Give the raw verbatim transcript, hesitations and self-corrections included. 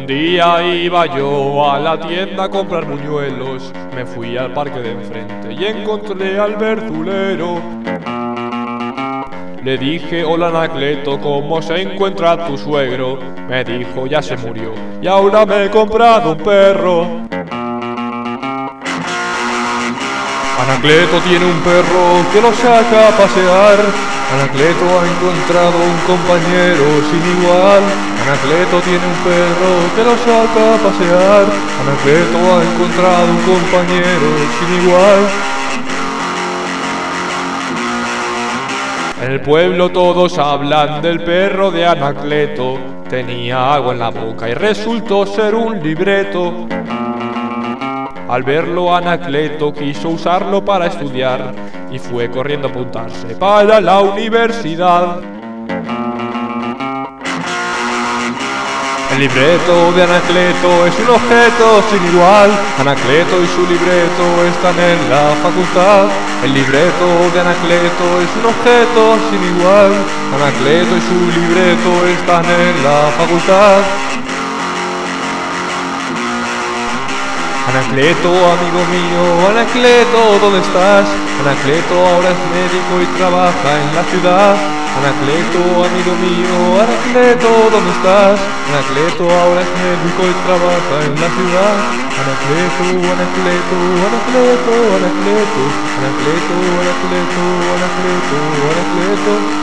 día iba yo a la tienda a comprar buñuelos. Me fui al parque de enfrente y encontré al verdulero. Le dije: hola Anacleto, ¿cómo se encuentra tu suegro? Me dijo: ya se murió y ahora me he comprado un perro. Anacleto tiene un perro que lo saca a pasear. Anacleto ha encontrado un compañero sin igual. Anacleto tiene un perro que lo saca a pasear. Anacleto ha encontrado un compañero sin igual. En el pueblo todos hablan del perro de Anacleto. Tenía agua en la boca y resultó ser un libreto. Al verlo Anacleto quiso usarlo para estudiar y fue corriendo a apuntarse para la universidad. El libreto de Anacleto es un objeto sin igual. Anacleto y su libreto están en la facultad. El libreto de Anacleto es un objeto sin igual. Anacleto y su libreto están en la facultad. Anacleto, amigo mío, Anacleto, ¿dónde estás? Anacleto ahora es médico y trabaja en la ciudad. Anacleto, amigo mío, Anacleto, ¿dónde estás? Anacleto ahora es médico y trabaja en la ciudad. Anacleto, Anacleto, Anacleto, Anacleto, Anacleto, Anacleto, Anacleto, Anacleto.